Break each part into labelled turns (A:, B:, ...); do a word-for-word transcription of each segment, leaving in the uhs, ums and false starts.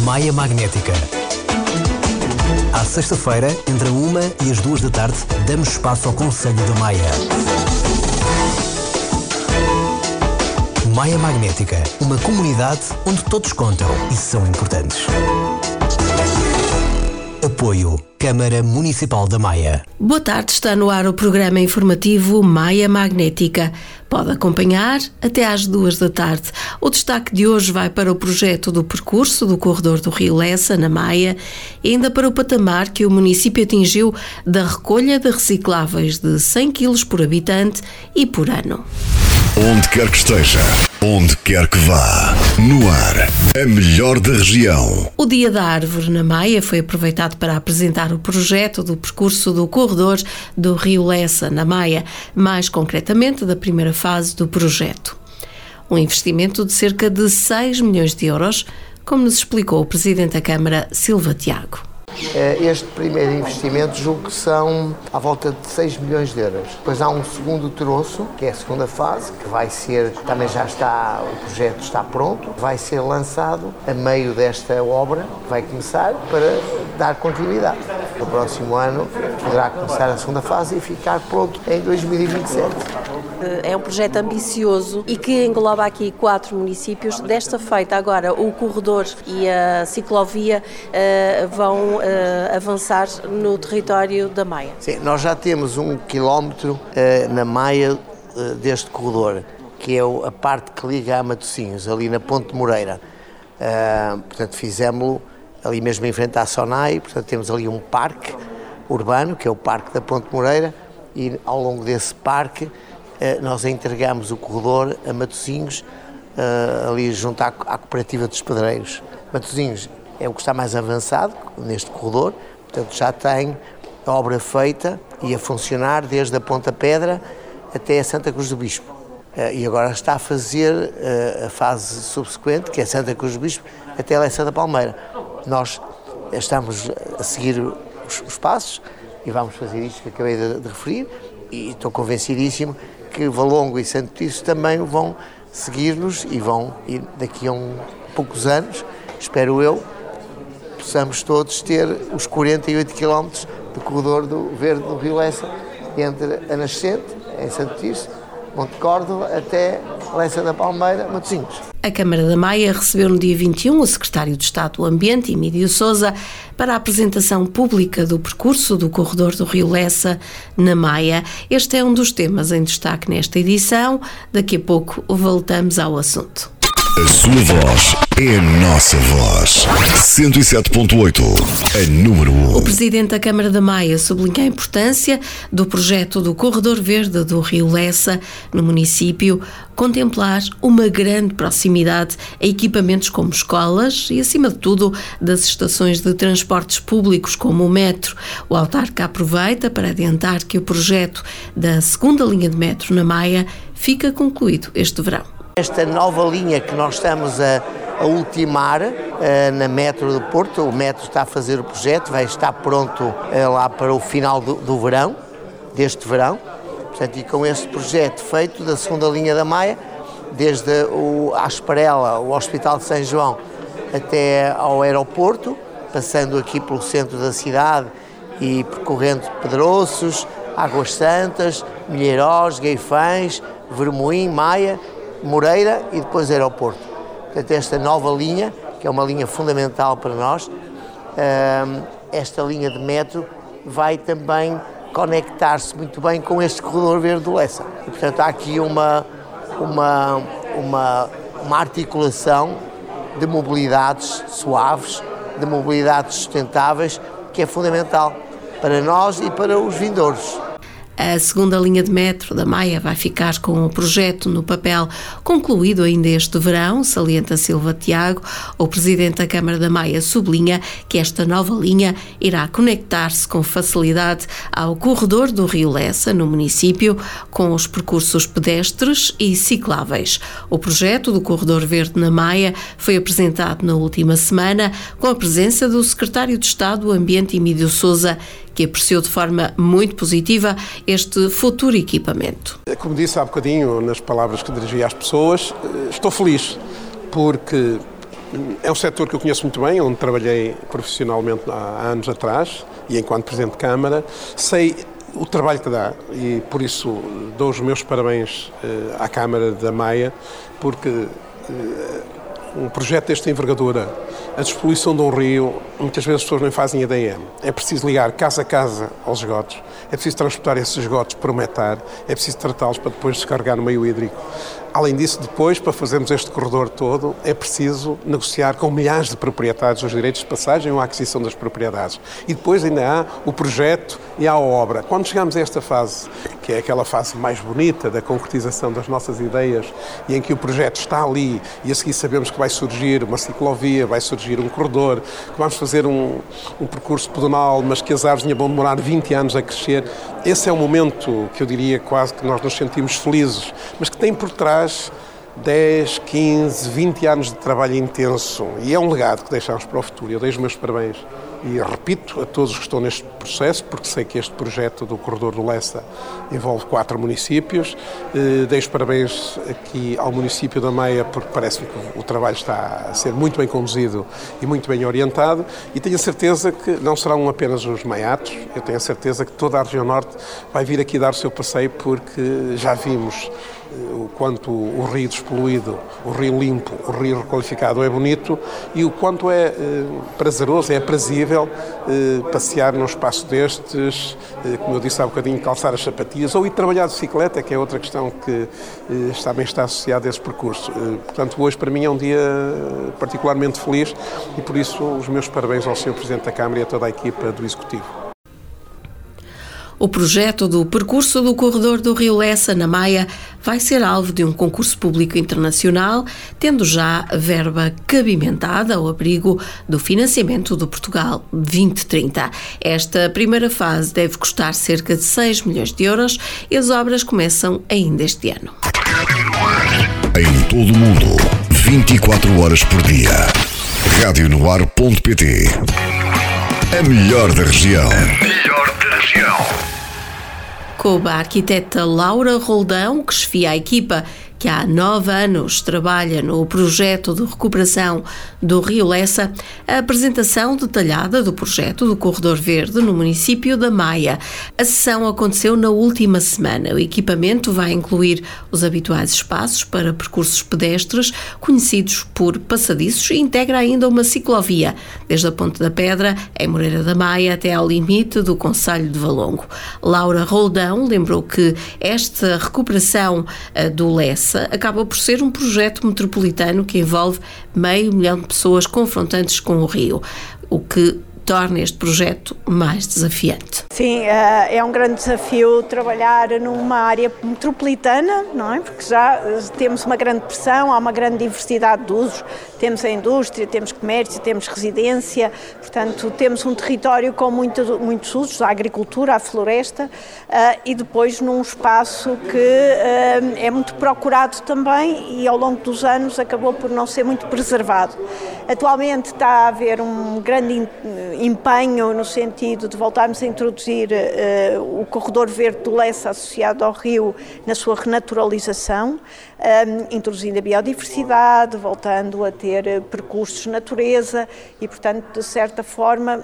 A: Maia Magnética. À sexta-feira, entre a uma e as duas da tarde, damos espaço ao Conselho da Maia. Maia Magnética, uma comunidade onde todos contam e são importantes. Apoio Câmara Municipal da Maia.
B: Boa tarde, está no ar o programa informativo Maia Magnética. Pode acompanhar até às duas da tarde. O destaque de hoje vai para o projeto do percurso do corredor do Rio Lessa, na Maia, e ainda para o patamar que o município atingiu da recolha de recicláveis de cem quilos por habitante e por ano.
C: Onde quer que esteja, onde quer que vá, no ar, a melhor da região.
B: O Dia da Árvore na Maia foi aproveitado para apresentar o projeto do percurso do corredor do Rio Lessa, na Maia, mais concretamente da primeira fase do projeto. Um investimento de cerca de seis milhões de euros, como nos explicou o Presidente da Câmara, Silva Tiago.
D: Este primeiro investimento julgo que são à volta de seis milhões de euros. Depois há um segundo troço, que é a segunda fase, que vai ser, também já está, o projeto está pronto, vai ser lançado a meio desta obra, que vai começar, para dar continuidade. No próximo ano poderá começar a segunda fase e ficar pronto em dois mil e vinte e sete.
E: É um projeto ambicioso e que engloba aqui quatro municípios. Desta feita, agora o corredor e a ciclovia uh, vão uh, avançar no território da Maia.
D: Sim, nós já temos um quilómetro uh, na Maia uh, deste corredor, que é a parte que liga a Matosinhos, ali na Ponte Moreira. Uh, portanto, fizemos-lo ali mesmo em frente à Sonai, portanto temos ali um parque urbano, que é o Parque da Ponte Moreira, e ao longo desse parque nós entregamos o corredor a Matosinhos, ali junto à, à Cooperativa dos Pedreiros. Matosinhos é o que está mais avançado neste corredor, portanto já tem a obra feita e a funcionar desde a Ponta Pedra até a Santa Cruz do Bispo. E agora está a fazer a fase subsequente, que é Santa Cruz do Bispo, até a Lessa da Palmeira. Nós estamos a seguir os, os passos e vamos fazer isto que acabei de, de referir, e estou convencidíssimo que Valongo e Santo Tirso também vão seguir-nos e vão, e daqui a um, poucos anos, espero eu, possamos todos ter os quarenta e oito quilómetros do corredor do verde do Rio Lessa, entre a Nascente, em Santo Tirso, Monte Córdoba, até Lessa da Palmeira, Matosinhos.
B: A Câmara da Maia recebeu no dia vinte e um o Secretário de Estado do Ambiente, Emílio Sousa, para a apresentação pública do percurso do corredor do Rio Lessa, na Maia. Este é um dos temas em destaque nesta edição. Daqui a pouco voltamos ao assunto.
C: A sua voz é a nossa voz. cento e sete ponto oito, a número um.
B: O Presidente da Câmara da Maia sublinha a importância do projeto do Corredor Verde do Rio Lessa, no município, contemplar uma grande proximidade a equipamentos como escolas e, acima de tudo, das estações de transportes públicos como o metro. O autarca aproveita para adiantar que o projeto da segunda linha de metro na Maia fica concluído este verão.
D: Esta nova linha que nós estamos a, a ultimar uh, na Metro do Porto, o metro está a fazer o projeto, vai estar pronto uh, lá para o final do, do verão, deste verão. Portanto, e com este projeto feito da segunda linha da Maia, desde o, a Asparela, o Hospital de São João, até ao aeroporto, passando aqui pelo centro da cidade e percorrendo Pedroços, Águas Santas, Milheirós, Gueifães, Vermoim, Maia, Moreira e depois aeroporto. Portanto, esta nova linha, que é uma linha fundamental para nós, esta linha de metro vai também conectar-se muito bem com este corredor verde do Lessa. E, portanto, há aqui uma, uma, uma, uma articulação de mobilidades suaves, de mobilidades sustentáveis, que é fundamental para nós e para os vindouros.
B: A segunda linha de metro da Maia vai ficar com o projeto no papel concluído ainda este verão, salienta Silva Tiago. O Presidente da Câmara da Maia sublinha que esta nova linha irá conectar-se com facilidade ao corredor do Rio Lessa, no município, com os percursos pedestres e cicláveis. O projeto do Corredor Verde na Maia foi apresentado na última semana com a presença do Secretário de Estado do Ambiente, Emílio Sousa, que apreciou de forma muito positiva este futuro equipamento.
F: Como disse há bocadinho, nas palavras que dirigi às pessoas, estou feliz porque É um setor que eu conheço muito bem, onde trabalhei profissionalmente há anos atrás e enquanto Presidente de Câmara. Sei o trabalho que dá e, por isso, dou os meus parabéns eh, à Câmara da Maia, porque eh, um projeto desta envergadura, a despoluição de um rio, muitas vezes as pessoas nem fazem ideia. É preciso ligar casa a casa aos esgotos, é preciso transportar esses esgotos por metar, é preciso tratá-los para depois descarregar no meio hídrico. Além disso, depois, para fazermos este corredor todo, é preciso negociar com milhares de proprietários os direitos de passagem ou a aquisição das propriedades. E depois ainda há o projeto e há a obra. Quando chegamos a esta fase, que é aquela fase mais bonita da concretização das nossas ideias, e em que o projeto está ali, e a seguir sabemos que vai surgir uma ciclovia, vai surgir um corredor, que vamos fazer um, um percurso pedonal, mas que as árvores ainda vão demorar vinte anos a crescer. Esse é o momento que eu diria quase que nós nos sentimos felizes, mas que tem por trás dez, quinze, vinte anos de trabalho intenso, e é um legado que deixamos para o futuro. Eu dei os meus parabéns e repito a todos que estão neste processo, porque sei que este projeto do Corredor do Lessa envolve quatro municípios. Dei os parabéns aqui ao município da Maia, porque parece-me que o trabalho está a ser muito bem conduzido e muito bem orientado, e tenho a certeza que não serão apenas os maiatos, eu tenho a certeza que toda a região norte vai vir aqui dar o seu passeio, porque já vimos o quanto o rio despoluído, o rio limpo, o rio requalificado é bonito, e o quanto é eh, prazeroso, é aprazível eh, passear num espaço destes, eh, como eu disse há bocadinho, calçar as sapatilhas ou ir trabalhar de bicicleta, que é outra questão que eh, também está associada a esse percurso. Eh, portanto, hoje para mim é um dia particularmente feliz e por isso os meus parabéns ao senhor Presidente da Câmara e a toda a equipa do Executivo.
B: O projeto do percurso do corredor do Rio Lessa, na Maia, vai ser alvo de um concurso público internacional, tendo já verba cabimentada ao abrigo do financiamento do Portugal vinte trinta. Esta primeira fase deve custar cerca de seis milhões de euros e as obras começam ainda este ano.
C: Em todo o mundo, vinte e quatro horas por dia. rádio no ar ponto pt. A melhor da região.
B: Coube a arquiteta Laura Roldão, que chefia a equipa que há nove anos trabalha no projeto de recuperação do Rio Lessa, a apresentação detalhada do projeto do Corredor Verde no município da Maia. A sessão aconteceu na última semana. O equipamento vai incluir os habituais espaços para percursos pedestres, conhecidos por passadiços, e integra ainda uma ciclovia, desde a Ponte da Pedra, em Moreira da Maia, até ao limite do concelho de Valongo. Laura Roldão lembrou que esta recuperação do Lessa acaba por ser um projeto metropolitano que envolve meio milhão de pessoas confrontantes com o rio, o que torna este projeto mais desafiante.
G: Sim, é um grande desafio trabalhar numa área metropolitana, não é? Porque já temos uma grande pressão, há uma grande diversidade de usos, temos a indústria, temos comércio, temos residência, portanto temos um território com muito, muitos usos, a agricultura, a floresta, e depois num espaço que é muito procurado também e ao longo dos anos acabou por não ser muito preservado. Atualmente está a haver um grande empenho no sentido de voltarmos a introduzir uh, o corredor verde do Lessa associado ao rio na sua renaturalização, um, introduzindo a biodiversidade, voltando a ter percursos de natureza e, portanto, de certa forma,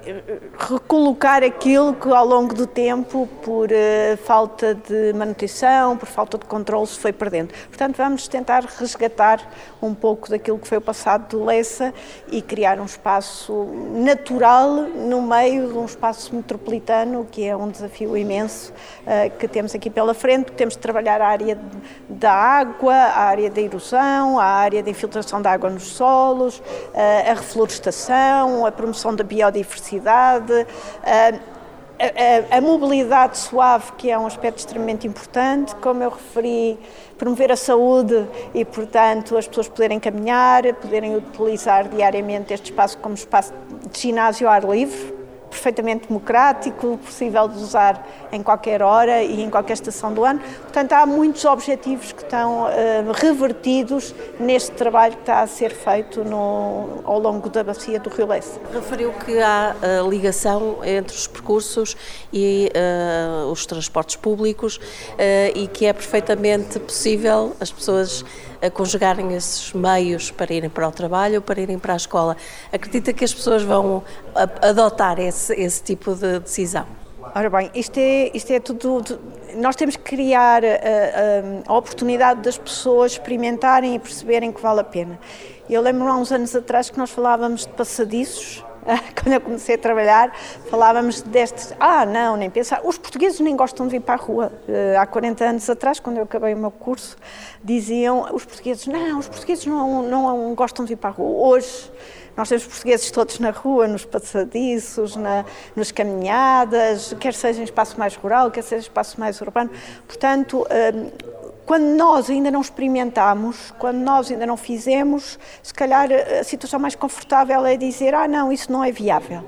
G: recolocar aquilo que ao longo do tempo, por uh, falta de manutenção, por falta de controle, se foi perdendo. Portanto, vamos tentar resgatar um pouco daquilo que foi o passado do Lessa e criar um espaço natural no meio de um espaço metropolitano, que é um desafio imenso uh, que temos aqui pela frente, porque temos de trabalhar a área da água, a área da erosão, a área da infiltração da água nos solos, uh, a reflorestação, a promoção da biodiversidade, uh, A, a, a mobilidade suave, que é um aspecto extremamente importante, como eu referi, promover a saúde e, portanto, as pessoas poderem caminhar, poderem utilizar diariamente este espaço como espaço de ginásio ao ar livre, perfeitamente democrático, possível de usar em qualquer hora e em qualquer estação do ano. Portanto, há muitos objetivos que estão uh, revertidos neste trabalho que está a ser feito no, ao longo da bacia do Rio Lessa.
E: Referiu que há uh, ligação entre os percursos e uh, os transportes públicos uh, e que é perfeitamente possível as pessoas a conjugarem esses meios para irem para o trabalho ou para irem para a escola. Acredita que as pessoas vão adotar esse, esse tipo de decisão?
G: Ora bem, isto é, isto é tudo, tudo... Nós temos que criar a, a, a oportunidade das pessoas experimentarem e perceberem que vale a pena. Eu lembro-me há uns anos atrás que nós falávamos de passadiços. Quando eu comecei a trabalhar, falávamos destes, ah, não, nem pensar, os portugueses nem gostam de vir para a rua. Há quarenta anos atrás, quando eu acabei o meu curso, diziam, os portugueses, não, os portugueses não, não gostam de vir para a rua. Hoje, nós temos portugueses todos na rua, nos passadiços, na, nas caminhadas, quer seja em espaço mais rural, quer seja em espaço mais urbano. Portanto, hum, quando nós ainda não experimentámos, quando nós ainda não fizemos, se calhar a situação mais confortável é dizer, ah não, isso não é viável.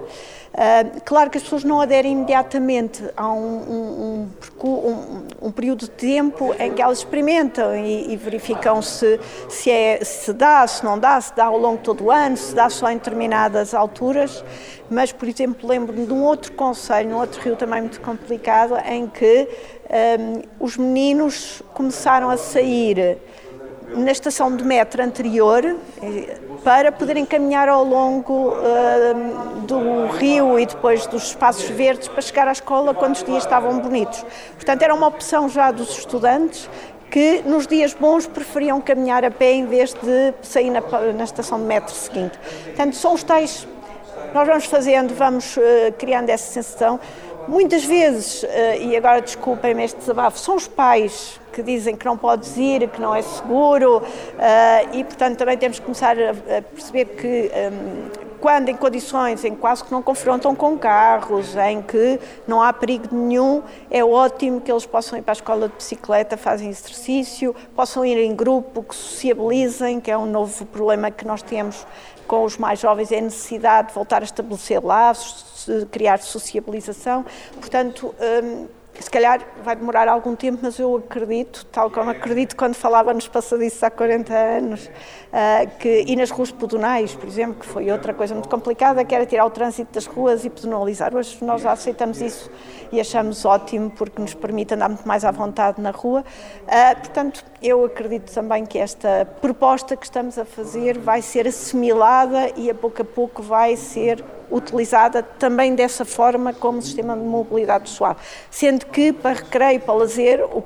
G: Uh, claro que as pessoas não aderem imediatamente a um, um, um, um período de tempo em que elas experimentam e, e verificam se, se, é, se dá, se não dá, se dá ao longo de todo o ano, se dá só em determinadas alturas. Mas, por exemplo, lembro-me de um outro concelho, num outro rio também muito complicado, em que um, os meninos começaram a sair na estação de metro anterior para poderem caminhar ao longo uh, do rio e depois dos espaços verdes para chegar à escola quando os dias estavam bonitos. Portanto, era uma opção já dos estudantes que nos dias bons preferiam caminhar a pé em vez de sair na, na estação de metro seguinte. Portanto, são os tais... Nós vamos fazendo, vamos uh, criando essa sensação. Muitas vezes, uh, e agora desculpem-me este desabafo, são os pais que dizem que não podes ir, que não é seguro, uh, e portanto também temos que começar a, a perceber que um, quando em condições em que quase que não confrontam com carros, em que não há perigo nenhum, é ótimo que eles possam ir para a escola de bicicleta, fazem exercício, possam ir em grupo, que sociabilizem, que é um novo problema que nós temos com os mais jovens, é a necessidade de voltar a estabelecer laços, de criar sociabilização. Portanto, hum, se calhar vai demorar algum tempo, mas eu acredito, tal como acredito quando falava nos passadiços há quarenta anos, uh, que, e nas ruas pedonais, por exemplo, que foi outra coisa muito complicada, que era tirar o trânsito das ruas e pedonalizar. Hoje nós já aceitamos isso e achamos ótimo, porque nos permite andar muito mais à vontade na rua. Uh, portanto, eu acredito também que esta proposta que estamos a fazer vai ser assimilada e a pouco a pouco vai ser utilizada também dessa forma como sistema de mobilidade pessoal, sendo que para recreio, para lazer, o,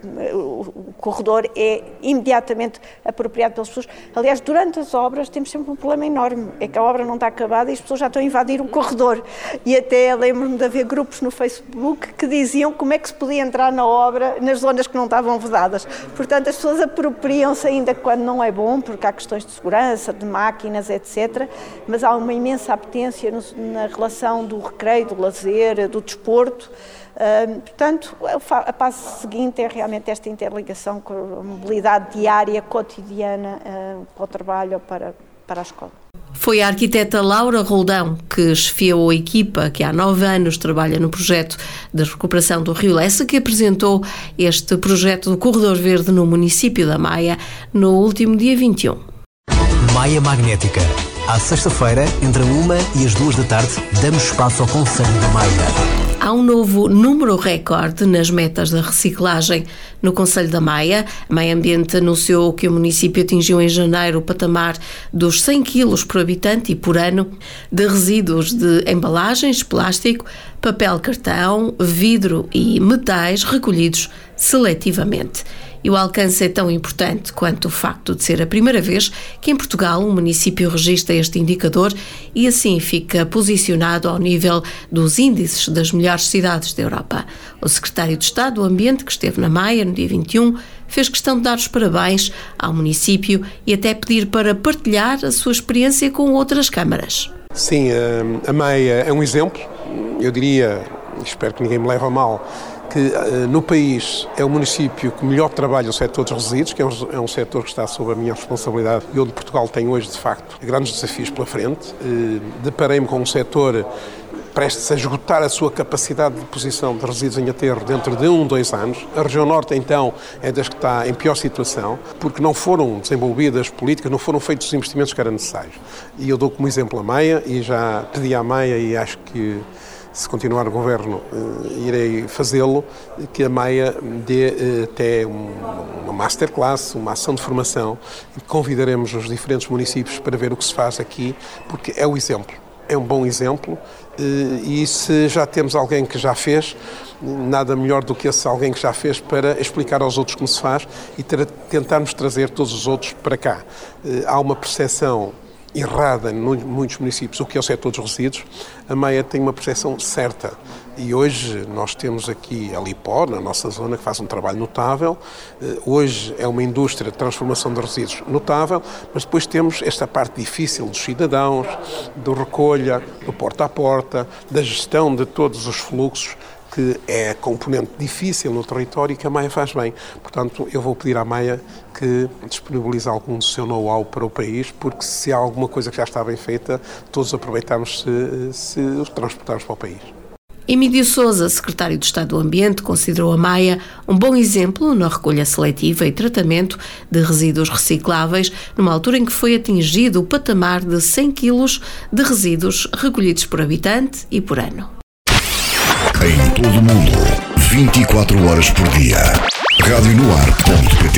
G: o, o corredor é imediatamente apropriado pelas pessoas. Aliás, durante as obras temos sempre um problema enorme, é que a obra não está acabada e as pessoas já estão a invadir o corredor, e até lembro-me de haver grupos no Facebook que diziam como é que se podia entrar na obra nas zonas que não estavam vedadas. Portanto, as pessoas apropriam-se ainda quando não é bom, porque há questões de segurança, de máquinas, etcétera, mas há uma imensa apetência na relação do recreio, do lazer, do desporto. Uh, portanto, a fase seguinte é realmente esta interligação com a mobilidade diária, cotidiana, uh, para o trabalho ou para, para a escola.
B: Foi a arquiteta Laura Roldão que chefiou a equipa que há nove anos trabalha no projeto de recuperação do Rio Lessa, que apresentou este projeto do Corredor Verde no município da Maia no último dia vinte e um.
A: Maia Magnética. À sexta-feira, entre a uma e as duas da tarde, damos espaço ao Conselho da Maia.
B: Há um novo número recorde nas metas da reciclagem no Concelho da Maia. A Maia Ambiente anunciou que o município atingiu em janeiro o patamar dos cem quilos por habitante e por ano de resíduos de embalagens, plástico, papel cartão, vidro e metais recolhidos seletivamente. E o alcance é tão importante quanto o facto de ser a primeira vez que em Portugal um município registra este indicador e assim fica posicionado ao nível dos índices das melhores cidades da Europa. O secretário de Estado do Ambiente, que esteve na Maia no dia vinte e um, fez questão de dar os parabéns ao município e até pedir para partilhar a sua experiência com outras câmaras.
F: Sim, a Maia é um exemplo, eu diria, espero que ninguém me leve a mal, que uh, no país é o município que melhor trabalha o setor dos resíduos, que é um, é um setor que está sob a minha responsabilidade e onde Portugal tem hoje, de facto, grandes desafios pela frente. Uh, deparei-me com um setor prestes a esgotar a sua capacidade de deposição de resíduos em aterro dentro de um, dois anos. A região norte, então, é das que está em pior situação, porque não foram desenvolvidas políticas, não foram feitos os investimentos que eram necessários. E eu dou como exemplo a Maia, e já pedi à Maia, e acho que se continuar o Governo, irei fazê-lo, que a Maia dê até uma masterclass, uma ação de formação, e convidaremos os diferentes municípios para ver o que se faz aqui, porque é o exemplo, é um bom exemplo, e se já temos alguém que já fez, nada melhor do que esse alguém que já fez para explicar aos outros como se faz e ter, tentarmos trazer todos os outros para cá. Há uma percepção errada em muitos municípios, o que é o setor dos resíduos. A Maia tem uma percepção certa e hoje nós temos aqui a Lipó, na nossa zona, que faz um trabalho notável. Hoje é uma indústria de transformação de resíduos notável, mas depois temos esta parte difícil dos cidadãos, do recolha, do porta a porta, da gestão de todos os fluxos, que é componente difícil no território e que a Maia faz bem. Portanto, eu vou pedir à Maia que disponibilize algum do seu know-how para o país, porque se há alguma coisa que já está bem feita, todos aproveitamos se, se os transportarmos para o país.
B: Emílio Sousa, secretário de Estado do Ambiente, considerou a Maia um bom exemplo na recolha seletiva e tratamento de resíduos recicláveis, numa altura em que foi atingido o patamar de cem quilos de resíduos recolhidos por habitante e por ano.
C: Em todo o mundo, vinte e quatro horas por dia. rádio no ar ponto pt.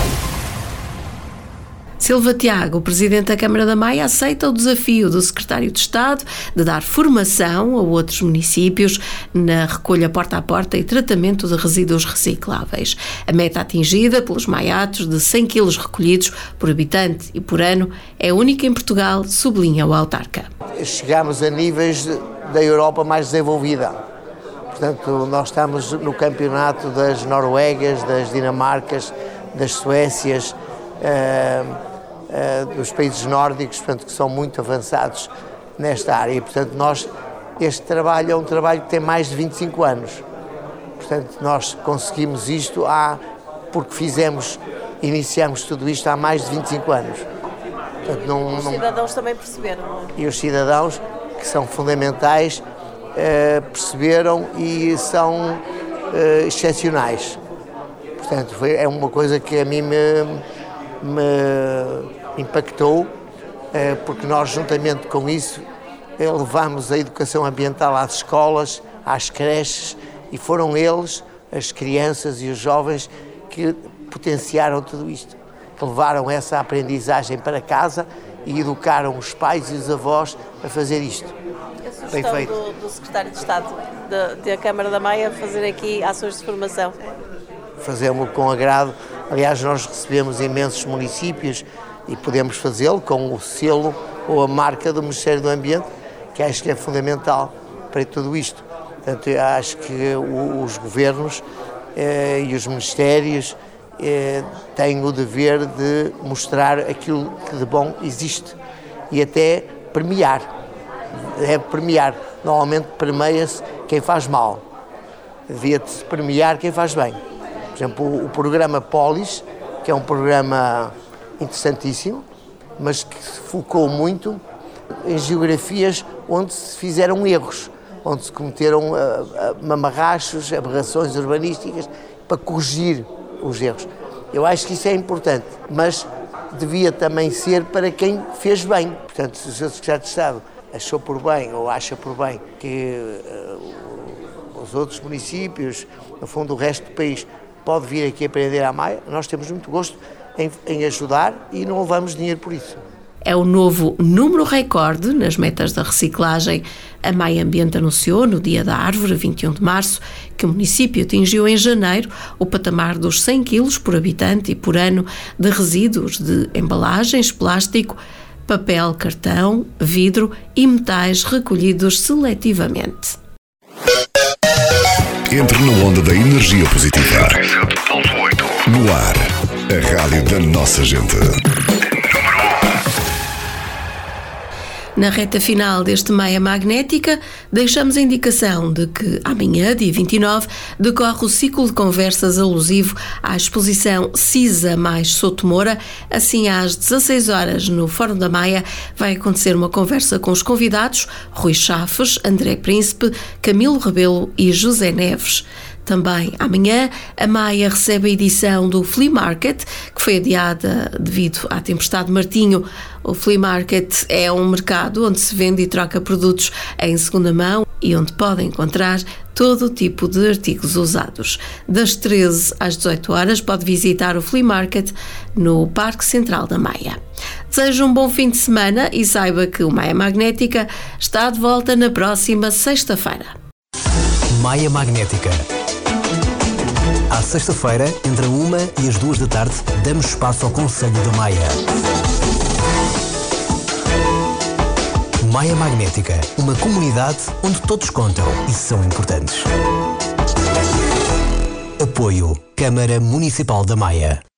B: Silva Tiago, o presidente da Câmara da Maia, aceita o desafio do secretário de Estado de dar formação a outros municípios na recolha porta a porta e tratamento de resíduos recicláveis. A meta atingida pelos maiatos de cem quilos recolhidos por habitante e por ano é única em Portugal, sublinha o autarca.
D: Chegamos a níveis da Europa mais desenvolvida. Portanto, nós estamos no campeonato das Noruegas, das Dinamarcas, das Suécias, uh, uh, dos países nórdicos, portanto, que são muito avançados nesta área. E, portanto, nós, este trabalho é um trabalho que tem mais de vinte e cinco anos. Portanto, nós conseguimos isto há, porque fizemos, iniciamos tudo isto há mais de vinte e cinco anos. Portanto, não,
E: os cidadãos não... também perceberam.
D: E os cidadãos, que são fundamentais, Uh, perceberam e são uh, excepcionais. Portanto, foi, é uma coisa que a mim me, me impactou, uh, porque nós, juntamente com isso, uh, levamos a educação ambiental às escolas, às creches, e foram eles, as crianças e os jovens, que potenciaram tudo isto, que levaram essa aprendizagem para casa e educaram os pais e os avós a fazer isto.
E: A sugestão do, do secretário de Estado da, da Câmara da Maia fazer aqui ações de formação?
D: Fazemos com agrado. Aliás, nós recebemos imensos municípios e podemos fazê-lo com o selo ou a marca do Ministério do Ambiente, que acho que é fundamental para tudo isto. Portanto, eu acho que o, os governos eh, e os ministérios eh, têm o dever de mostrar aquilo que de bom existe e até premiar. É premiar. Normalmente premia-se quem faz mal. Devia-se premiar quem faz bem. Por exemplo, o, o programa Polis, que é um programa interessantíssimo, mas que se focou muito em geografias onde se fizeram erros, onde se cometeram uh, uh, mamarrachos, aberrações urbanísticas, para corrigir os erros. Eu acho que isso é importante, mas devia também ser para quem fez bem. Portanto, se o senhor secretário de Estado achou por bem ou acha por bem que uh, os outros municípios, no fundo o resto do país, pode vir aqui aprender à Maia, nós temos muito gosto em, em ajudar e não levamos dinheiro por isso.
B: É o novo número recorde nas metas da reciclagem. A Maia Ambiente anunciou, no Dia da Árvore, vinte e um de março, que o município atingiu em janeiro o patamar dos cem quilos por habitante e por ano de resíduos de embalagens, plástico, papel, cartão, vidro e metais recolhidos seletivamente.
C: Entre na onda da energia positiva. No ar, a rádio da nossa gente.
B: Na reta final deste Maia Magnética, deixamos a indicação de que amanhã, dia vinte e nove, decorre o ciclo de conversas alusivo à exposição CISA mais Souto Moura. Assim, às dezasseis horas, no Fórum da Maia, vai acontecer uma conversa com os convidados Rui Chafes, André Príncipe, Camilo Rebelo e José Neves. Também amanhã, a Maia recebe a edição do Flea Market, que foi adiada devido à tempestade Martinho. O Flea Market é um mercado onde se vende e troca produtos em segunda mão. e onde pode encontrar todo o tipo de artigos usados. Das treze às dezoito horas pode visitar o Flea Market no Parque Central da Maia. Desejo um bom fim de semana e saiba que o Maia Magnética está de volta na próxima sexta-feira.
A: Maia Magnética. À sexta-feira, entre a uma e as duas da tarde, damos espaço ao Conselho da Maia. Maia Magnética, uma comunidade onde todos contam e são importantes. Apoio Câmara Municipal da Maia.